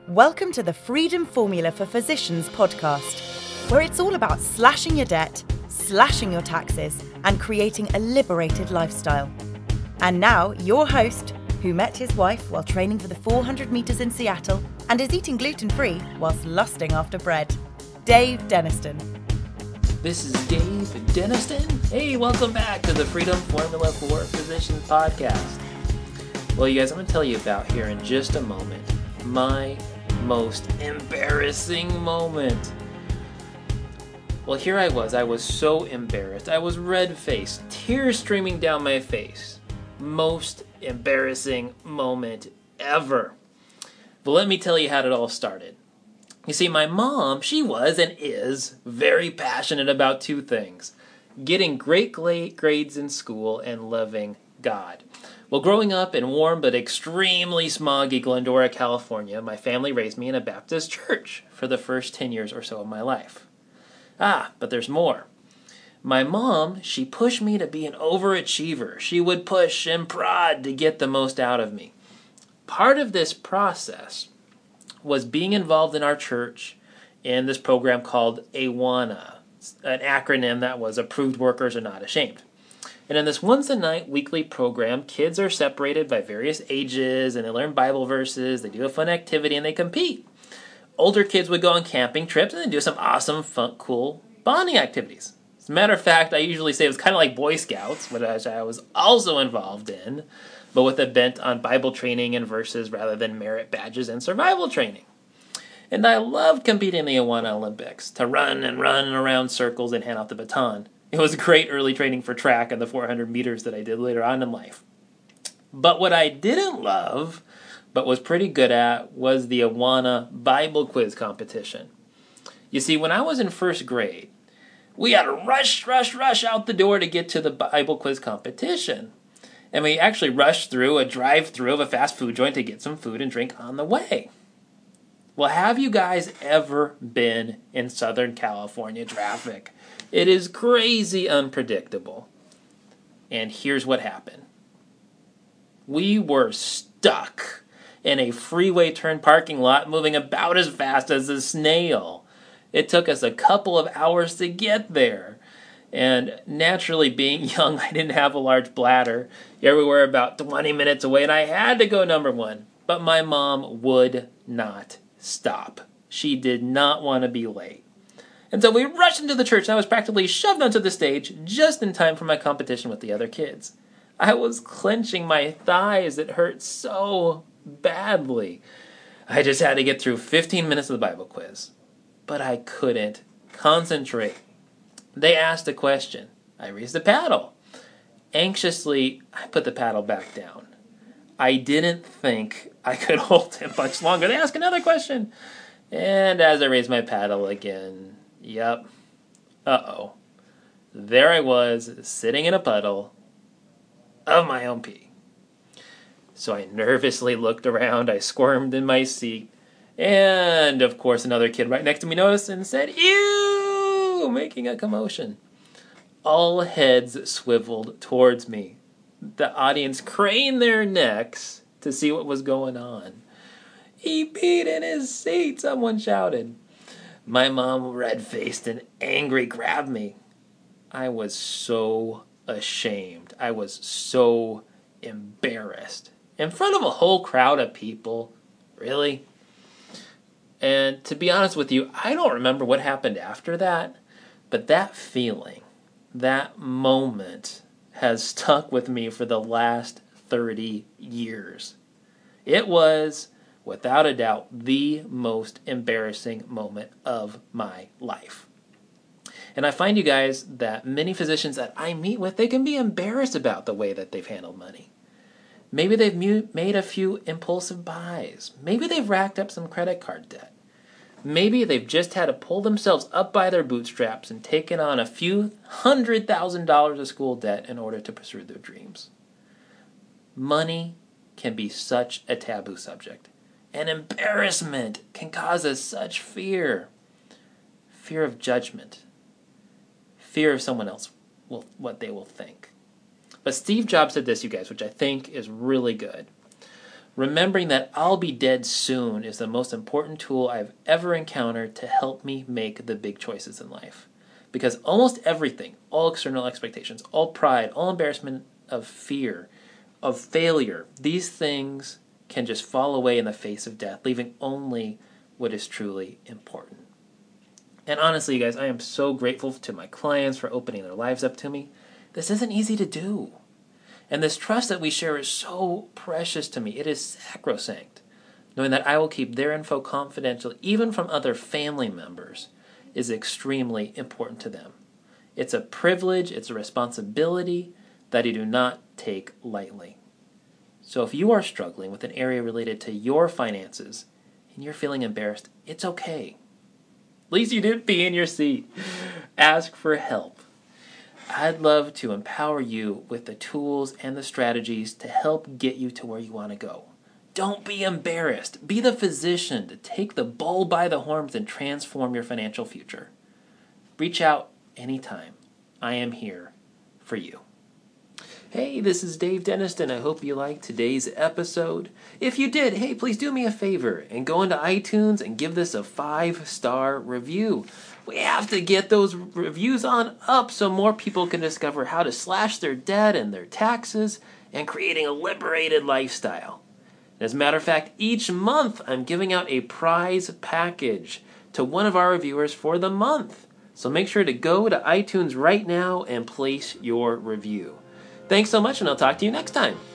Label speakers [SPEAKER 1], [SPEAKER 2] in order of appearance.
[SPEAKER 1] Welcome to the Freedom Formula for Physicians podcast, where it's all about slashing your debt, slashing your taxes, and creating a liberated lifestyle. And now, your host, who met his wife while training for the 400 meters in Seattle and is eating gluten-free whilst lusting after bread, Dave Denniston.
[SPEAKER 2] This is Dave Denniston. Hey, welcome back to the Freedom Formula for Physicians podcast. Well, you guys, I'm going to tell you about here in just a moment my most embarrassing moment. Well, here I was so embarrassed. I was red-faced, tears streaming down my face. Most embarrassing moment ever. But let me tell you how it all started. You see, my mom, she was and is very passionate about two things: getting great grades in school and loving God. Well, growing up in warm but extremely smoggy Glendora, California, my family raised me in a Baptist church for the first 10 years or so of my life. But there's more. My mom, she pushed me to be an overachiever. She would push and prod to get the most out of me. Part of this process was being involved in our church in this program called AWANA, an acronym that was Approved Workers Are Not Ashamed. And in this once-a-night weekly program, kids are separated by various ages, and they learn Bible verses, they do a fun activity, and they compete. Older kids would go on camping trips and they do some awesome, fun, cool bonding activities. As a matter of fact, I usually say it was kind of like Boy Scouts, which I was also involved in, but with a bent on Bible training and verses rather than merit badges and survival training. And I loved competing in the Awana Olympics, to run around circles and hand off the baton. It was great early training for track and the 400 meters that I did later on in life. But what I didn't love, but was pretty good at, was the Awana Bible quiz competition. You see, when I was in first grade, we had to rush out the door to get to the Bible quiz competition. And we actually rushed through a drive-thru of a fast food joint to get some food and drink on the way. Well, have you guys ever been in Southern California traffic? It is crazy unpredictable. And here's what happened. We were stuck in a freeway turn parking lot moving about as fast as a snail. It took us a couple of hours to get there. And naturally, being young, I didn't have a large bladder. Here we were about 20 minutes away, and I had to go number one. But my mom would not stop. She did not want to be late. And so we rushed into the church, and I was practically shoved onto the stage just in time for my competition with the other kids. I was clenching my thighs. It hurt so badly. I just had to get through 15 minutes of the Bible quiz. But I couldn't concentrate. They asked a question. I raised the paddle. Anxiously, I put the paddle back down. I didn't think I could hold it much longer. They asked another question. And as I raised my paddle again, there I was, sitting in a puddle of my own pee. So I nervously looked around. I squirmed in my seat. And, of course, another kid right next to me noticed and said, "Ew!" making a commotion. All heads swiveled towards me. The audience craned their necks to see what was going on. "He peed in his seat," someone shouted. My mom, red-faced and angry, grabbed me. I was so ashamed. I was so embarrassed. In front of a whole crowd of people. Really? And to be honest with you, I don't remember what happened after that, but that feeling, that moment, has stuck with me for the last 30 years. It was, without a doubt, the most embarrassing moment of my life. And I find, you guys, that many physicians that I meet with, they can be embarrassed about the way that they've handled money. Maybe they've made a few impulsive buys. Maybe they've racked up some credit card debt. Maybe they've just had to pull themselves up by their bootstraps and taken on a few $100,000 of school debt in order to pursue their dreams. Money can be such a taboo subject. And embarrassment can cause us such fear. Fear of judgment. Fear of someone else, what they will think. But Steve Jobs said this, you guys, which I think is really good. Remembering that I'll be dead soon is the most important tool I've ever encountered to help me make the big choices in life. Because almost everything, all external expectations, all pride, all embarrassment of fear, of failure, these things can just fall away in the face of death, leaving only what is truly important. And honestly, you guys, I am so grateful to my clients for opening their lives up to me. This isn't easy to do. And this trust that we share is so precious to me. It is sacrosanct. Knowing that I will keep their info confidential, even from other family members, is extremely important to them. It's a privilege, it's a responsibility that I do not take lightly. So if you are struggling with an area related to your finances and you're feeling embarrassed, it's okay. At least you didn't pee in your seat. Ask for help. I'd love to empower you with the tools and the strategies to help get you to where you want to go. Don't be embarrassed. Be the physician to take the bull by the horns and transform your financial future. Reach out anytime. I am here for you. Hey, this is Dave Deniston. I hope you liked today's episode. If you did, hey, please do me a favor and go into iTunes and give this a 5-star review. We have to get those reviews on up so more people can discover how to slash their debt and their taxes and creating a liberated lifestyle. As a matter of fact, each month I'm giving out a prize package to one of our reviewers for the month. So make sure to go to iTunes right now and place your review. Thanks so much, and I'll talk to you next time.